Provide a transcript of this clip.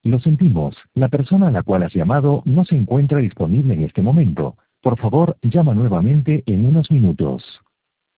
Lo sentimos, la persona a la cual has llamado no se encuentra disponible en este momento. Por favor, llama nuevamente en unos minutos.